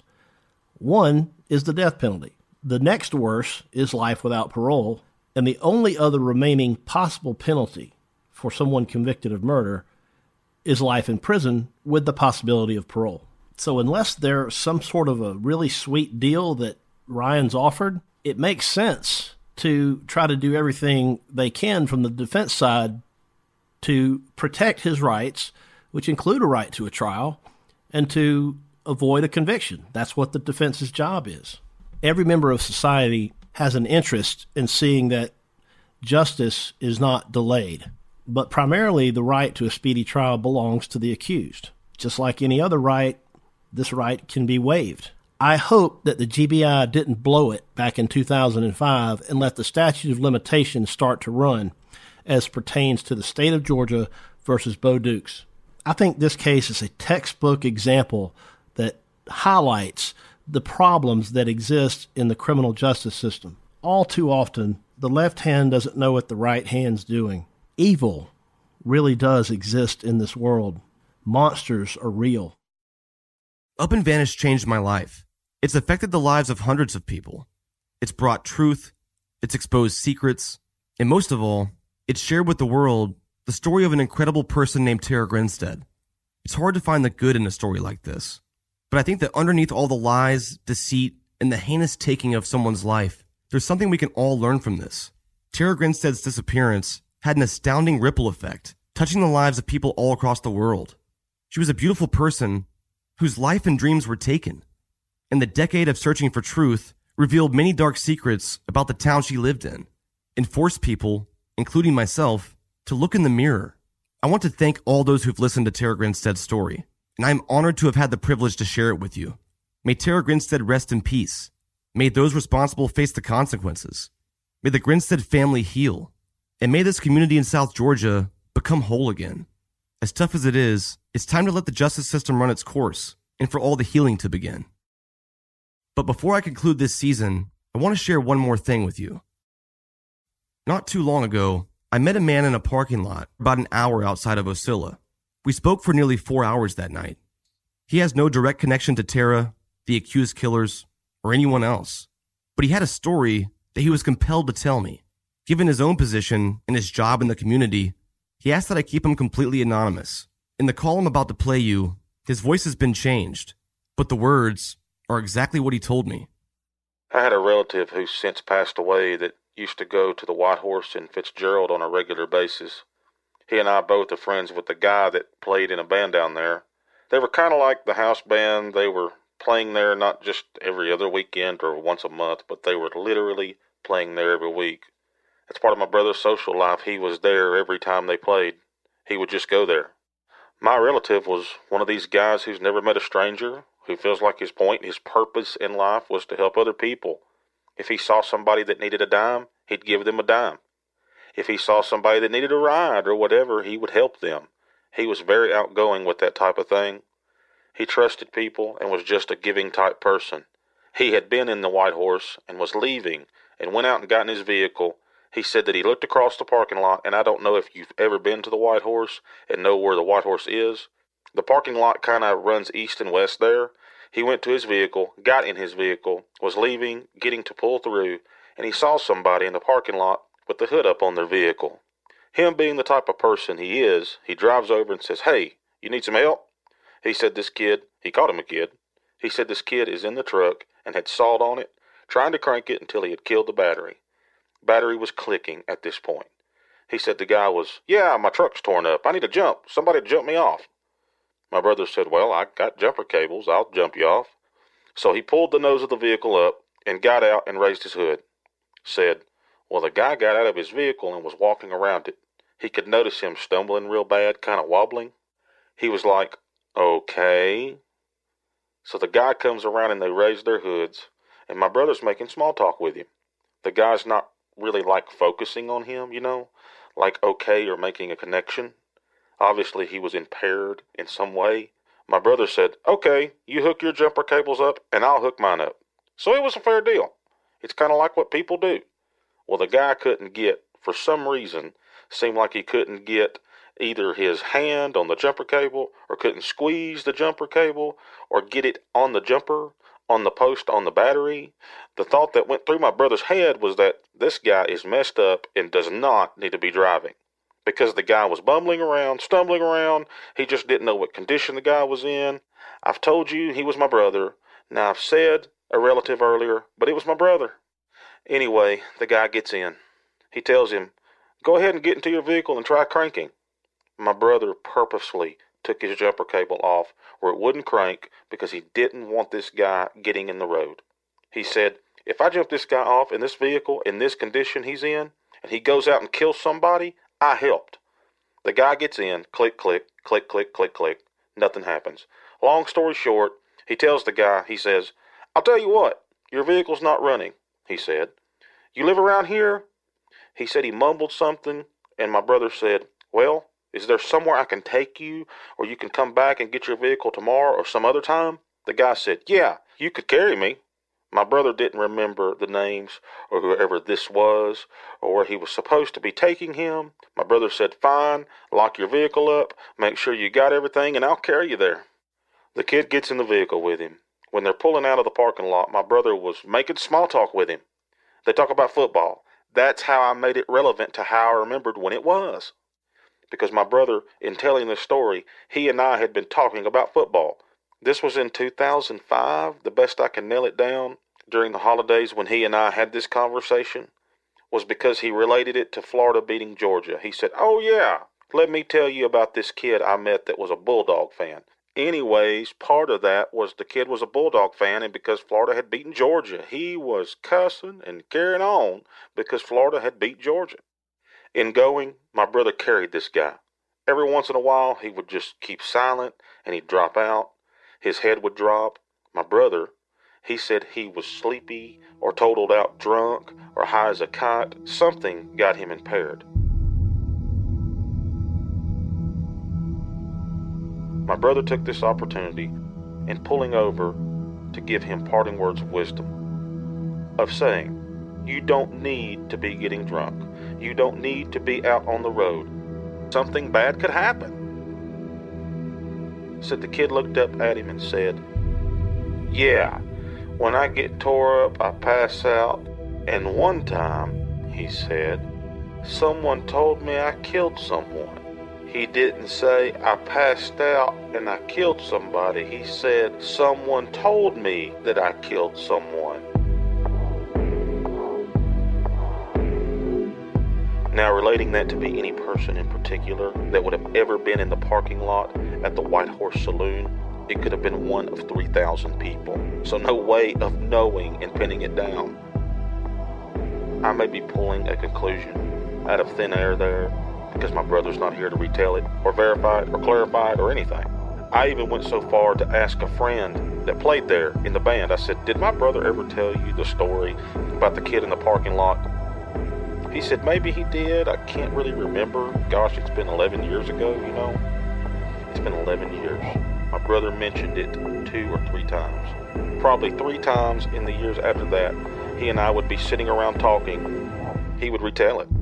One is the death penalty. The next worst is life without parole. And the only other remaining possible penalty for someone convicted of murder is life in prison with the possibility of parole. So unless there's some sort of a really sweet deal that Ryan's offered, it makes sense to try to do everything they can from the defense side to protect his rights, which include a right to a trial, and to avoid a conviction. That's what the defense's job is. Every member of society has an interest in seeing that justice is not delayed, but primarily the right to a speedy trial belongs to the accused. Just like any other right, this right can be waived. I hope that the G B I didn't blow it back in two thousand five and let the statute of limitations start to run as pertains to the state of Georgia versus Bo Dukes. I think this case is a textbook example that highlights the problems that exist in the criminal justice system. All too often, the left hand doesn't know what the right hand's doing. Evil really does exist in this world. Monsters are real. Up and Vanish changed my life. It's affected the lives of hundreds of people. It's brought truth, it's exposed secrets, and most of all, it's shared with the world the story of an incredible person named Tara Grinstead. It's hard to find the good in a story like this, but I think that underneath all the lies, deceit, and the heinous taking of someone's life, there's something we can all learn from this. Tara Grinstead's disappearance had an astounding ripple effect, touching the lives of people all across the world. She was a beautiful person whose life and dreams were taken, and the decade of searching for truth revealed many dark secrets about the town she lived in, and forced people, including myself, to look in the mirror. I want to thank all those who've listened to Tara Grinstead's story, and I am honored to have had the privilege to share it with you. May Tara Grinstead rest in peace. May those responsible face the consequences. May the Grinstead family heal, and may this community in South Georgia become whole again. As tough as it is, it's time to let the justice system run its course, and for all the healing to begin. But before I conclude this season, I want to share one more thing with you. Not too long ago, I met a man in a parking lot about an hour outside of Ocilla. We spoke for nearly four hours that night. He has no direct connection to Tara, the accused killers, or anyone else, but he had a story that he was compelled to tell me. Given his own position and his job in the community, he asked that I keep him completely anonymous. In the call I'm about to play you, his voice has been changed, but the words are exactly what he told me. I had a relative who's since passed away that used to go to the White Horse in Fitzgerald on a regular basis. He and I both are friends with the guy that played in a band down there. They were kind of like the house band. They were playing there not just every other weekend or once a month, but they were literally playing there every week. That's part of my brother's social life. He was there every time they played. He would just go there. My relative was one of these guys who's never met a stranger, who feels like his point, his purpose in life was to help other people. If he saw somebody that needed a dime, he'd give them a dime. If he saw somebody that needed a ride or whatever, he would help them. He was very outgoing with that type of thing. He trusted people and was just a giving type person. He had been in the White Horse and was leaving and went out and got in his vehicle. He said that he looked across the parking lot, and I don't know if you've ever been to the White Horse and know where the White Horse is. The parking lot kind of runs east and west there. He went to his vehicle, got in his vehicle, was leaving, getting to pull through, and he saw somebody in the parking lot with the hood up on their vehicle. Him being the type of person he is, he drives over and says, "Hey, you need some help?" He said this kid, he called him a kid, he said this kid is in the truck and had sawed on it, trying to crank it until he had killed the battery. Battery was clicking at this point. He said the guy was, "Yeah, my truck's torn up. I need to jump. Somebody jump me off." My brother said, "Well, I got jumper cables. I'll jump you off." So he pulled the nose of the vehicle up and got out and raised his hood. Said, well, the guy got out of his vehicle and was walking around it. He could notice him stumbling real bad, kind of wobbling. He was like, "Okay." So the guy comes around and they raise their hoods, and my brother's making small talk with him. The guy's not really like focusing on him, you know, like okay or making a connection. Obviously he was impaired in some way. My brother said, "Okay, you hook your jumper cables up and I'll hook mine up." So it was a fair deal. It's kind of like what people do. Well, the guy couldn't get, for some reason, seemed like he couldn't get either his hand on the jumper cable or couldn't squeeze the jumper cable or get it on the jumper, on the post, on the battery. The thought that went through my brother's head was that this guy is messed up and does not need to be driving. Because the guy was bumbling around, stumbling around. He just didn't know what condition the guy was in. I've told you he was my brother. Now, I've said a relative earlier, but it was my brother. Anyway, the guy gets in. He tells him, "Go ahead and get into your vehicle and try cranking." My brother purposefully took his jumper cable off where it wouldn't crank because he didn't want this guy getting in the road. He said, "If I jump this guy off in this vehicle in this condition he's in, and he goes out and kills somebody, I helped." The guy gets in, click, click, click, click, click, click. Nothing happens. Long story short, he tells the guy, he says, "I'll tell you what, your vehicle's not running," he said. "You live around here?" He said he mumbled something, and my brother said, "Well, is there somewhere I can take you, or you can come back and get your vehicle tomorrow or some other time?" The guy said, "Yeah, you could carry me." My brother didn't remember the names or whoever this was or where he was supposed to be taking him. My brother said, "Fine, lock your vehicle up, make sure you got everything, and I'll carry you there." The kid gets in the vehicle with him. When they're pulling out of the parking lot, my brother was making small talk with him. They talk about football. That's how I made it relevant to how I remembered when it was. Because my brother, in telling this story, he and I had been talking about football. This was in two thousand five, the best I can nail it down, during the holidays when he and I had this conversation, was because he related it to Florida beating Georgia. He said, "Oh yeah, let me tell you about this kid I met that was a Bulldog fan." Anyways, part of that was the kid was a Bulldog fan, and because Florida had beaten Georgia, he was cussing and carrying on because Florida had beat Georgia. In going, my brother carried this guy. Every once in a while, he would just keep silent, and he'd drop out. His head would drop. My brother, he said he was sleepy or totaled out drunk or high as a kite. Something got him impaired. My brother took this opportunity in pulling over to give him parting words of wisdom, of saying, "You don't need to be getting drunk. You don't need to be out on the road. Something bad could happen." Said the kid looked up at him and said, "Yeah, when I get tore up, I pass out. And one time," he said, "someone told me I killed someone. He didn't say I passed out and I killed somebody. He said someone told me that I killed someone." Now, relating that to be any person in particular that would have ever been in the parking lot at the White Horse Saloon, it could have been one of three thousand people. So no way of knowing and pinning it down. I may be pulling a conclusion out of thin air there because my brother's not here to retell it or verify it or clarify it or anything. I even went so far to ask a friend that played there in the band. I said, "Did my brother ever tell you the story about the kid in the parking lot?" He said, "Maybe he did. I can't really remember. Gosh, it's been eleven years ago, you know. It's been eleven years. My brother mentioned it two or three times. Probably three times in the years after that, he and I would be sitting around talking, he would retell it.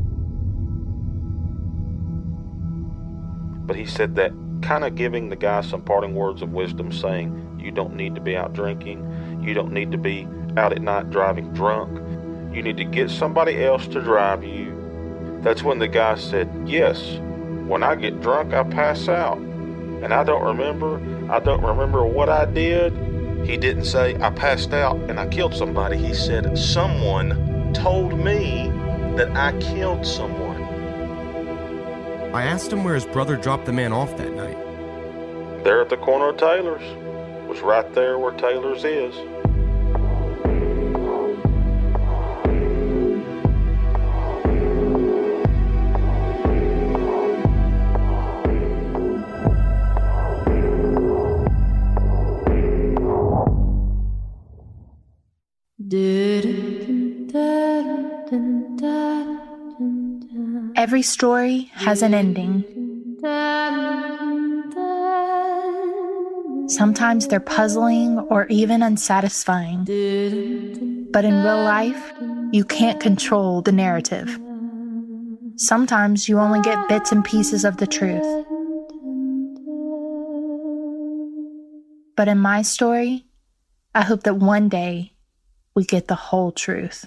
But he said that, kind of giving the guy some parting words of wisdom, saying, you don't need to be out drinking. You don't need to be out at night driving drunk. You need to get somebody else to drive you. That's when the guy said, yes, when I get drunk, I pass out. And I don't remember, I don't remember what I did. He didn't say I passed out and I killed somebody. He said someone told me that I killed someone. I asked him where his brother dropped the man off that night. There at the corner of Taylor's. It was right there where Taylor's is. Every story has an ending. Sometimes they're puzzling or even unsatisfying. But in real life, you can't control the narrative. Sometimes you only get bits and pieces of the truth. But in my story, I hope that one day we get the whole truth.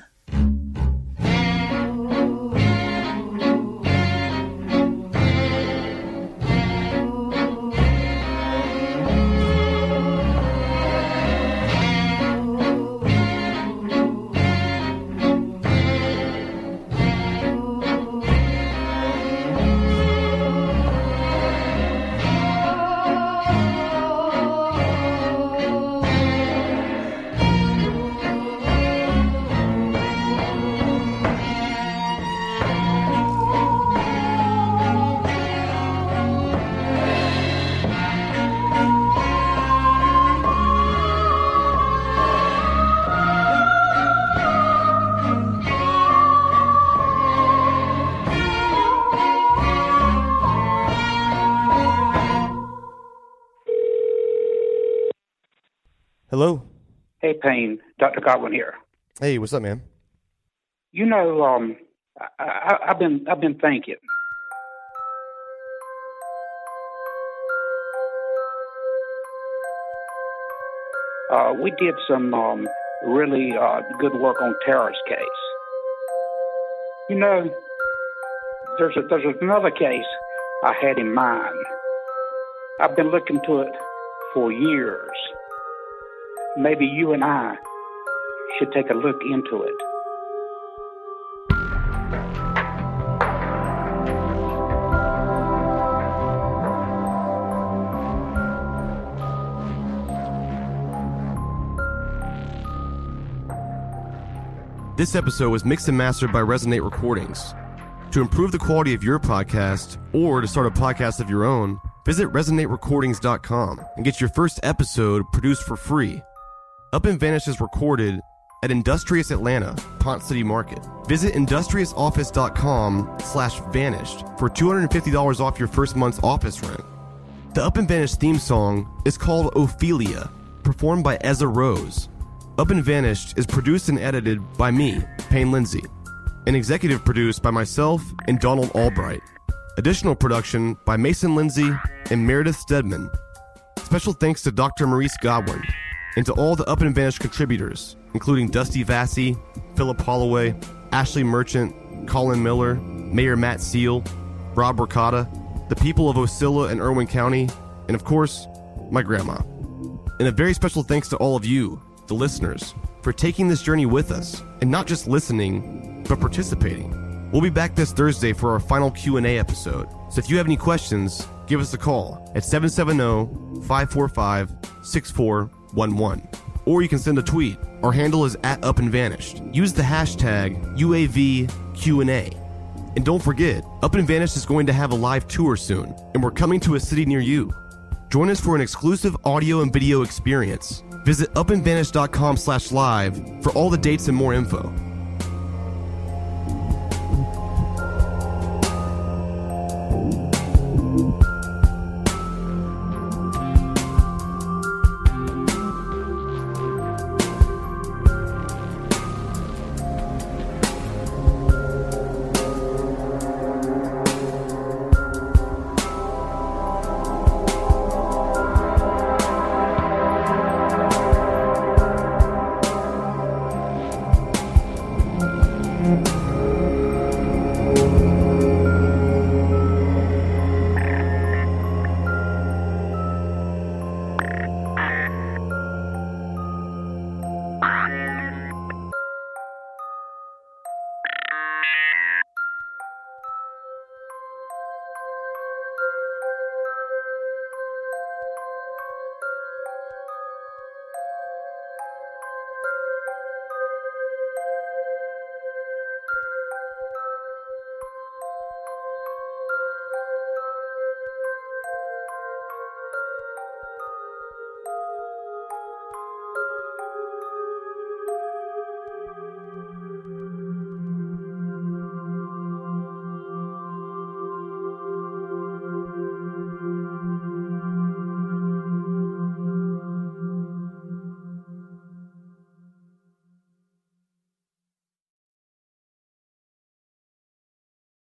Hello? Hey, Payne. Doctor Godwin here. Hey, what's up, man? You know, um, I, I, I've been I've been thinking. Uh, we did some um, really uh, good work on Tara's case. You know, there's a, there's another case I had in mind. I've been looking to it for years. Maybe you and I should take a look into it. This episode was mixed and mastered by Resonate Recordings. To improve the quality of your podcast or to start a podcast of your own, visit resonate recordings dot com and get your first episode produced for free. Up and Vanished is recorded at Industrious Atlanta, Pont City Market. Visit industrious office dot com slash vanished for two hundred fifty dollars off your first month's office rent. The Up and Vanished theme song is called Ophelia, performed by Ezra Rose. Up and Vanished is produced and edited by me, Payne Lindsay, and executive produced by myself and Donald Albright. Additional production by Mason Lindsay and Meredith Stedman. Special thanks to Doctor Maurice Godwin and to all the Up and Vanished contributors, including Dusty Vassy, Philip Holloway, Ashley Merchant, Colin Miller, Mayor Matt Seal, Rob Ricotta, the people of Osceola and Irwin County, and of course, my grandma. And a very special thanks to all of you, the listeners, for taking this journey with us, and not just listening, but participating. We'll be back this Thursday for our final Q and A episode, so if you have any questions, give us a call at seven seven zero, five four five, six four one one. Or you can send a tweet. Our handle is at Up and Vanished. Use the hashtag U A V Q and A. And don't forget, Up and Vanished is going to have a live tour soon, and we're coming to a city near you. Join us for an exclusive audio and video experience. Visit up and vanished dot com slash live for all the dates and more info. Bye.